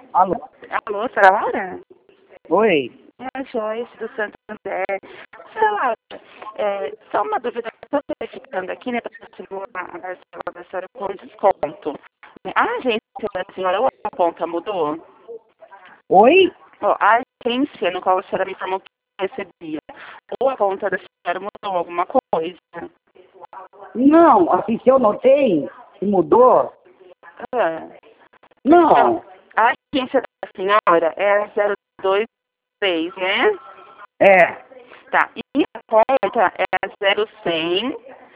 Alô? Alô, senhora Laura? Oi? É a Joyce do Santander. Senhora Laura, só uma dúvida. Estou verificando aqui, né, para a parcela da senhora com desconto. A agência da senhora, ou a conta mudou? Oi? Ó, a agência no qual a senhora me informou que recebia, ou a conta da senhora mudou alguma coisa? Não, assim, se eu notei que mudou, Ah, não. a agência da senhora é a 023, né? É, Tá. E a conta é a 0100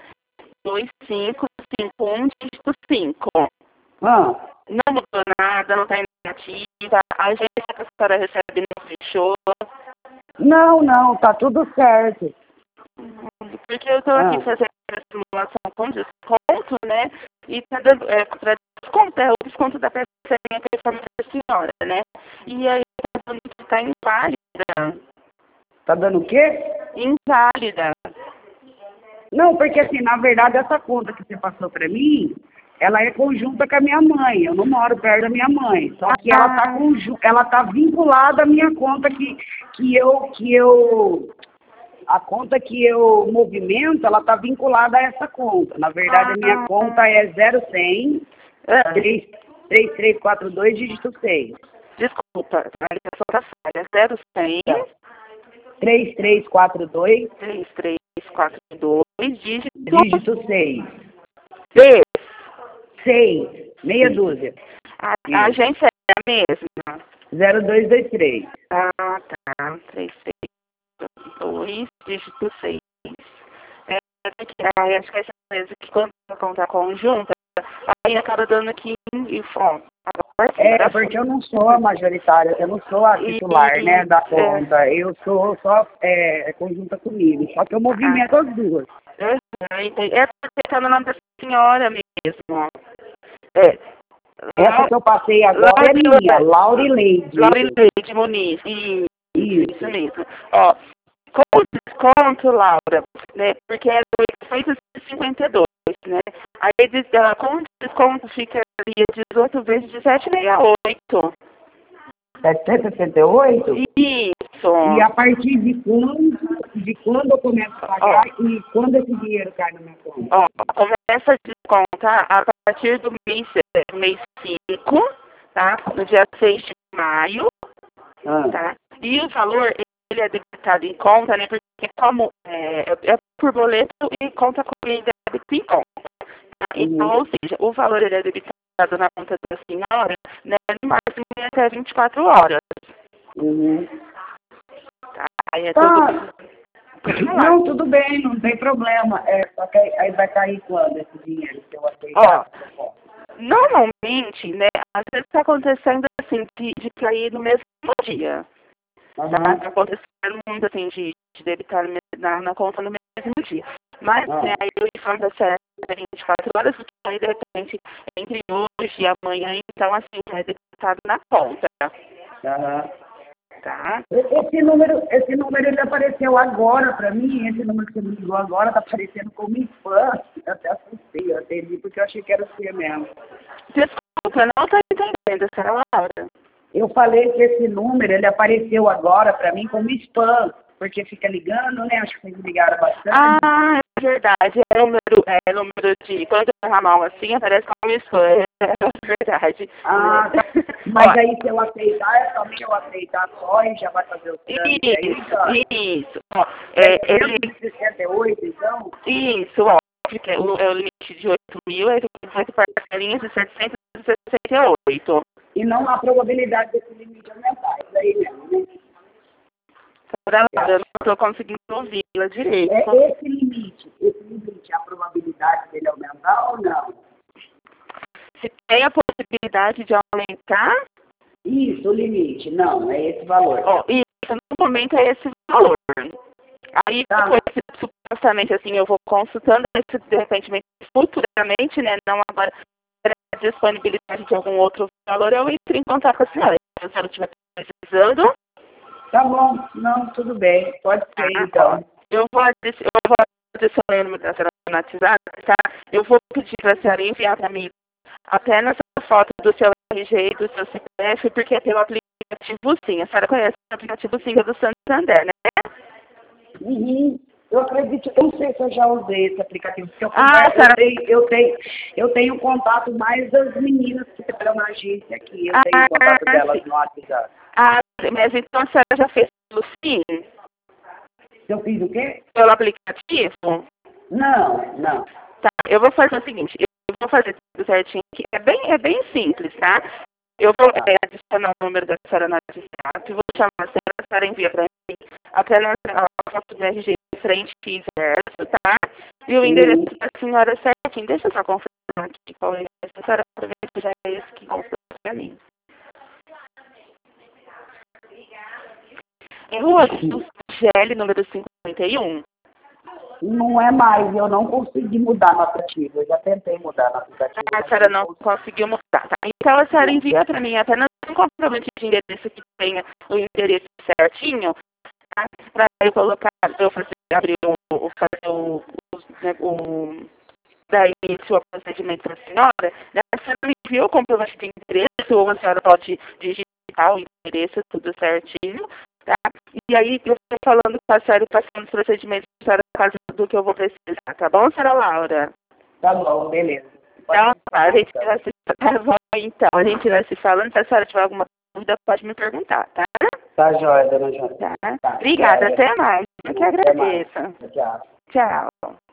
2551 dígito 5. ah, Não mudou nada, não está negativa. A agência que a senhora recebe não fechou. não, tá tudo certo. Porque eu estou aqui fazendo a simulação com desconto, né? E está dando para desconto, é o desconto da parcelinha que eu informei da senhora, né? E aí está dando que está inválida. Tá dando o quê? Inválida. Não, porque assim, na verdade, essa conta que você passou pra mim, ela é conjunta com a minha mãe. Eu não moro perto da minha mãe. Só que ela tá vinculada à minha conta a conta que eu movimento, ela tá vinculada a essa conta. Na verdade, a minha conta é 0100 3342 dígito 6. Desculpa, a ligação tá falha. 0100 Tá. 3342 3342 dígito 6. D. 6, meia dúzia. A agência é a mesma? 0223. Ah, tá. 332 dígito 6. Acho que essa empresa que quando a conta conjunta, aí acaba dando aqui em fonte. É, porque eu não sou a majoritária, eu não sou a titular, né, da conta. Eu sou só conjunta comigo. Só que eu movimento as duas. É porque está no nome da senhora mesmo. Essa que eu passei agora é minha, Laurileide. Laurileide Muniz. Isso mesmo. Ó, com o desconto, Laura, né, porque é 852, né? Aí com o desconto ficaria 18 vezes 17,68. 768? Isso. E a partir de quando eu começo a pagar e quando esse dinheiro cai na minha conta? Ó, começa a descontar a partir do mês 5, tá? No dia 6 de maio, tá? E o valor, ele é debitado em conta, né? Porque como é por boleto e conta corrente débito em conta. Tá? Então, ou seja, o valor ele é debitado na conta da senhora, né? No máximo até 24 horas. Tá? Aí é tudo... Não, tudo bem, não tem problema. Só que aí vai cair quando esse dinheiro que eu aceitar? Normalmente, né, às vezes está acontecendo assim, de cair no mesmo dia. Tá acontecendo muito assim, de debitar na conta no mesmo dia. Mas, né, aí eu informo da série 24 horas, porque aí de repente, entre hoje e amanhã, então assim, é debitado na conta. Tá? Esse número ele apareceu agora para mim, esse número que você me ligou agora está aparecendo como spam. Eu até assustei, eu atendi porque eu achei que era você mesmo. Desculpa, eu não estou entendendo, senhora Laura. Eu falei que esse número ele apareceu agora para mim como spam, porque fica ligando, né? Acho que vocês ligaram bastante. Ah, é verdade, é número de, quando eu ramal assim, aparece como spam, é verdade. Ah, tá. Mas aí se eu aceitar, é somente eu aceitar só e já vai fazer o trâmite aí, Isso. Ó, ele... 68, então? Isso, ó, porque é o limite de 8.000, é 18 parcelinhas de 768. E não há probabilidade desse limite aumentar, isso aí mesmo, né? Eu não estou conseguindo ouvi-la direito. Esse limite, a probabilidade dele aumentar ou não? Se tem a possibilidade de aumentar? Isso, o limite. Não, é esse valor. Isso, no momento é esse valor. Aí, supostamente, assim, eu vou consultando, de repente, futuramente, né, não agora, a disponibilidade de algum outro valor, eu entro em contato com a senhora. Se a senhora estiver precisando... Tá bom, não, tudo bem, pode ser, então. Eu vou adicionar o número da senhora no WhatsApp, tá? Eu vou pedir para a senhora enviar para mim apenas a foto do seu RG e do seu CPF, porque é pelo aplicativo Sim. A senhora conhece o aplicativo Sim, que é do Santander, né? Uhum. Eu acredito, eu não sei se eu já usei esse aplicativo, porque Senhora... eu tenho contato mais das meninas que trabalham na agência aqui, eu tenho contato delas sim. no WhatsApp. Mas então a senhora já fez pelo Sim? Eu fiz o quê? Pelo aplicativo? Não. Tá, eu vou fazer o seguinte, eu vou fazer tudo certinho aqui. É bem simples, tá? Eu vou adicionar o número da senhora no WhatsApp, vou chamar a senhora envia para mim apenas a foto do RG de frente e verso, tá? E o endereço da senhora certinho. Deixa eu só confirmar aqui qual é o endereço da senhora para ver se já é esse que confirma para mim. Em Rua do GL, número 51. Não é mais, eu não consegui mudar no aplicativo, eu já tentei mudar no aplicativo. A senhora não conseguiu mudar, tá? Então a senhora envia para mim apenas um comprovante de endereço que tenha o endereço certinho, tá? Para eu colocar, eu abrir daí o procedimento da senhora, a senhora me enviou o comprovante de endereço, ou a senhora pode digitar o endereço, tudo certinho, tá? E aí eu estou falando com a senhora, passando os procedimentos da senhora por causa do que eu vou precisar, tá bom, senhora Laura? Tá bom, beleza. Então, a gente vai se... Tá bom, então, a gente vai se falando, se a senhora tiver alguma dúvida, pode me perguntar, tá? Tá jóia, dona Jônia. Tá. Tá. Obrigada, até mais. Eu que agradeço. Tchau. Tchau.